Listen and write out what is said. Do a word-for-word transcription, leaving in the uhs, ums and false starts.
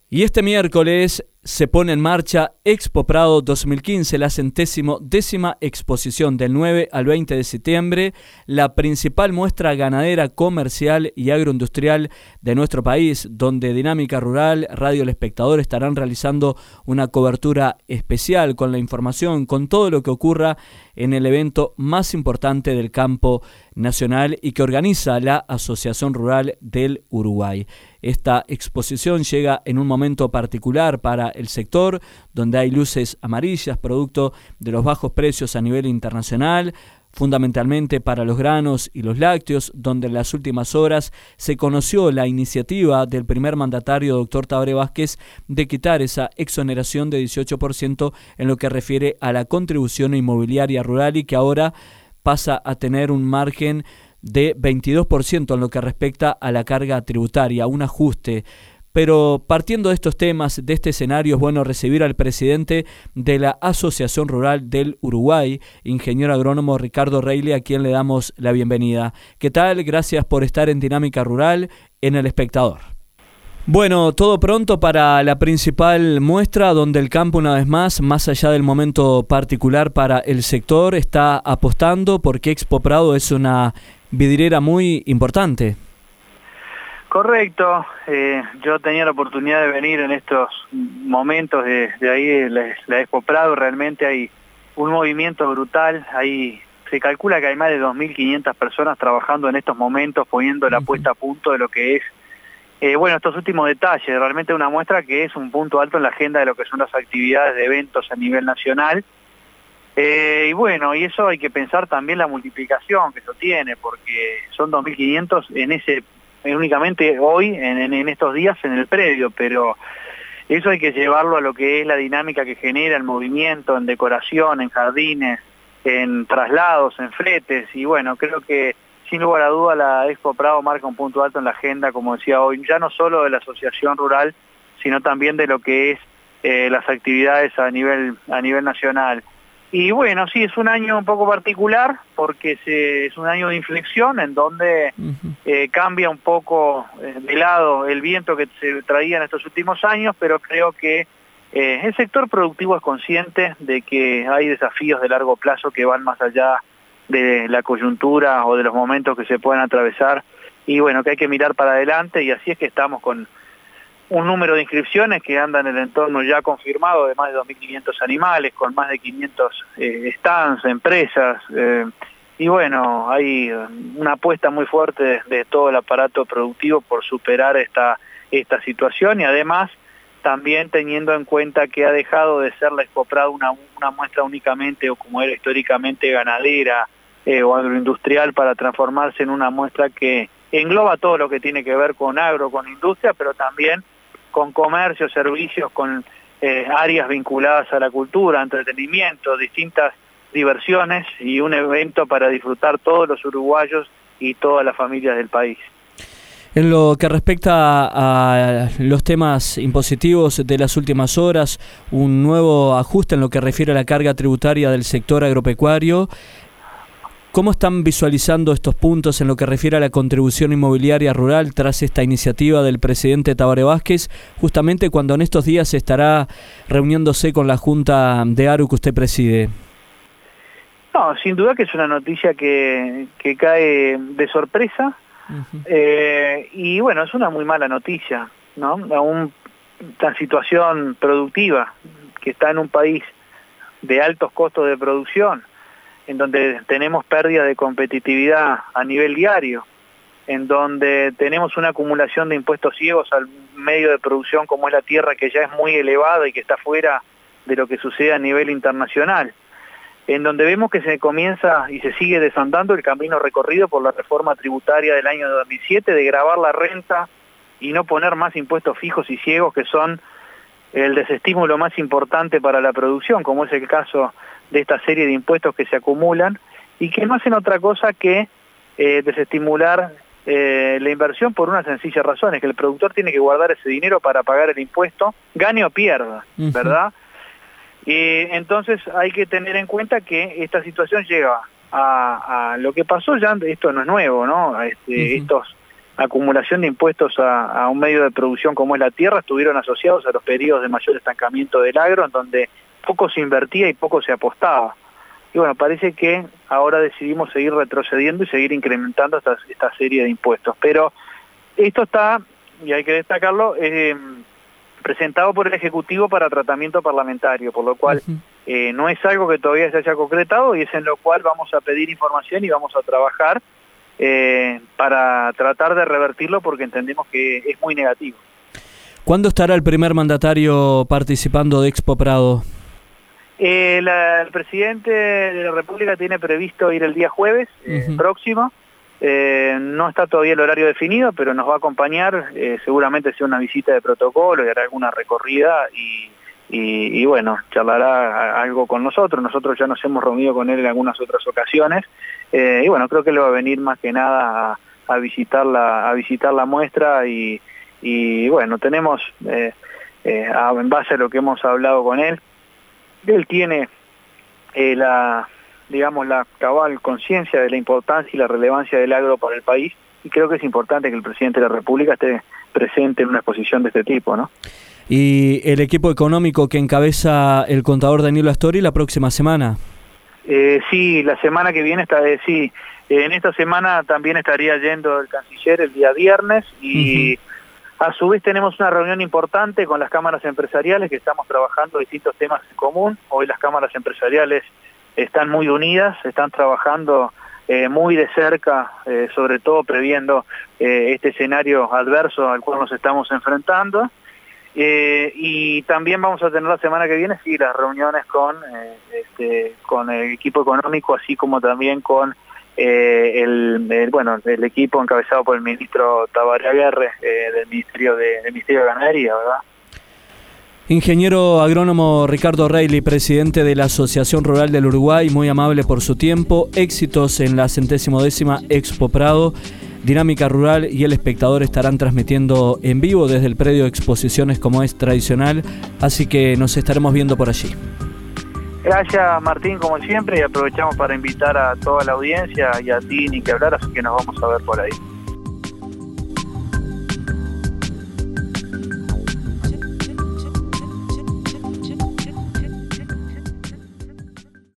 Y este miércoles se pone en marcha Expo Prado dos mil quince, la centésimo décima exposición del nueve al veinte de septiembre, la principal muestra ganadera, comercial y agroindustrial de nuestro país, donde Dinámica Rural, Radio El Espectador estarán realizando una cobertura especial con la información, con todo lo que ocurra en el evento más importante del campo nacional y que organiza la Asociación Rural del Uruguay. Esta exposición llega en un momento particular para el sector, donde hay luces amarillas, producto de los bajos precios a nivel internacional, fundamentalmente para los granos y los lácteos, donde en las últimas horas se conoció la iniciativa del primer mandatario, doctor Tabaré Vázquez, de quitar esa exoneración de dieciocho por ciento en lo que refiere a la contribución inmobiliaria rural y que ahora pasa a tener un margen de veintidós por ciento en lo que respecta a la carga tributaria, un ajuste. Pero partiendo de estos temas, de este escenario, es bueno recibir al presidente de la Asociación Rural del Uruguay, ingeniero agrónomo Ricardo Reilly, a quien le damos la bienvenida. ¿Qué tal? Gracias por estar en Dinámica Rural, en El Espectador. Bueno, todo pronto para la principal muestra, donde el campo una vez más, más allá del momento particular para el sector, está apostando porque Expo Prado es una vidriera muy importante. Correcto, eh, yo tenía la oportunidad de venir en estos momentos de, de ahí, la, la Expo Prado. Realmente hay un movimiento brutal, ahí se calcula que hay más de dos mil quinientas personas trabajando en estos momentos, poniendo la puesta a punto de lo que es, eh, bueno, estos últimos detalles. Realmente una muestra que es un punto alto en la agenda de lo que son las actividades de eventos a nivel nacional. Eh, y bueno, y eso hay que pensar también la multiplicación que eso tiene, porque son dos mil quinientos en ese, únicamente hoy, en, en, en estos días en el predio, pero eso hay que llevarlo a lo que es la dinámica que genera el movimiento en decoración, en jardines, en traslados, en fletes, y bueno, creo que sin lugar a duda la Expo Prado marca un punto alto en la agenda, como decía hoy, ya no solo de la Asociación Rural, sino también de lo que es eh, las actividades a nivel, a nivel nacional. Y bueno, sí, es un año un poco particular porque se, es un año de inflexión en donde uh-huh. eh, cambia un poco eh, de lado el viento que se traía en estos últimos años, pero creo que eh, el sector productivo es consciente de que hay desafíos de largo plazo que van más allá de la coyuntura o de los momentos que se pueden atravesar, y bueno, que hay que mirar para adelante, y así es que estamos con un número de inscripciones que anda en el entorno ya confirmado de más de dos mil quinientos animales, con más de quinientos eh, stands, empresas, eh, y bueno, hay una apuesta muy fuerte de, de todo el aparato productivo por superar esta, esta situación, y además también teniendo en cuenta que ha dejado de ser la Expo Prado una, una muestra únicamente, o como era históricamente, ganadera eh, o agroindustrial, para transformarse en una muestra que engloba todo lo que tiene que ver con agro, con industria, pero también con comercio, servicios, con eh, áreas vinculadas a la cultura, entretenimiento, distintas diversiones, y un evento para disfrutar todos los uruguayos y todas las familias del país. En lo que respecta a los temas impositivos de las últimas horas, un nuevo ajuste en lo que refiere a la carga tributaria del sector agropecuario. ¿Cómo están visualizando estos puntos en lo que refiere a la contribución inmobiliaria rural tras esta iniciativa del presidente Tabaré Vázquez, justamente cuando en estos días estará reuniéndose con la Junta de Aru que usted preside? No, sin duda que es una noticia que, que cae de sorpresa, uh-huh. eh, y bueno, es una muy mala noticia, ¿no? Aún una situación productiva que está en un país de altos costos de producción, en donde tenemos pérdida de competitividad a nivel diario, en donde tenemos una acumulación de impuestos ciegos al medio de producción como es la tierra, que ya es muy elevada y que está fuera de lo que sucede a nivel internacional, en donde vemos que se comienza y se sigue desandando el camino recorrido por la reforma tributaria del año dos mil siete, de gravar la renta y no poner más impuestos fijos y ciegos, que son el desestímulo más importante para la producción, como es el caso de esta serie de impuestos que se acumulan y que no hacen otra cosa que eh, desestimular eh, la inversión, por una sencilla razón: es que el productor tiene que guardar ese dinero para pagar el impuesto, gane o pierda, uh-huh. ¿verdad? Y entonces hay que tener en cuenta que esta situación llega a, a lo que pasó ya, esto no es nuevo, ¿no? Este, uh-huh. Estos acumulación de impuestos a, a un medio de producción como es la tierra estuvieron asociados a los periodos de mayor estancamiento del agro, en donde poco se invertía y poco se apostaba. Y bueno, parece que ahora decidimos seguir retrocediendo y seguir incrementando esta, esta serie de impuestos. Pero esto está, y hay que destacarlo, eh, presentado por el Ejecutivo para tratamiento parlamentario, por lo cual uh-huh. eh, no es algo que todavía se haya concretado y es en lo cual vamos a pedir información y vamos a trabajar eh, para tratar de revertirlo porque entendemos que es muy negativo. ¿Cuándo estará el primer mandatario participando de Expo Prado? Eh, la, el presidente de la República tiene previsto ir el día jueves eh, uh-huh. próximo. Eh, no está todavía el horario definido, pero nos va a acompañar, eh, seguramente sea una visita de protocolo y hará alguna recorrida y, y, y bueno, charlará algo con nosotros. Nosotros ya nos hemos reunido con él en algunas otras ocasiones eh, y bueno, creo que le va a venir más que nada a, a visitar la a visitar la muestra y, y bueno, tenemos eh, eh, a, en base a lo que hemos hablado con él, él tiene eh, la digamos, la cabal conciencia de la importancia y la relevancia del agro para el país, y creo que es importante que el presidente de la República esté presente en una exposición de este tipo, ¿no? ¿Y el equipo económico que encabeza el contador Danilo Astori la próxima semana? Eh, sí, la semana que viene está, eh, sí, eh, en esta semana también estaría yendo el canciller el día viernes, y uh-huh. a su vez tenemos una reunión importante con las cámaras empresariales que estamos trabajando distintos temas en común. Hoy las cámaras empresariales están muy unidas, están trabajando eh, muy de cerca, eh, sobre todo previendo eh, este escenario adverso al cual nos estamos enfrentando. Eh, y también vamos a tener la semana que viene, sí, las reuniones con, eh, este, con el equipo económico, así como también con eh, el, el, bueno, el equipo encabezado por el ministro Tabaré Aguerre eh, del Ministerio de, del Ministerio de Ganadería, ¿verdad? Ingeniero agrónomo Ricardo Reilly, presidente de la Asociación Rural del Uruguay, muy amable por su tiempo. Éxitos en la centésimo décima Expo Prado. Dinámica Rural y El Espectador estarán transmitiendo en vivo desde el predio de exposiciones como es tradicional, así que nos estaremos viendo por allí. Gracias, Martín, como siempre, y aprovechamos para invitar a toda la audiencia y a ti ni que hablar, así que nos vamos a ver por ahí.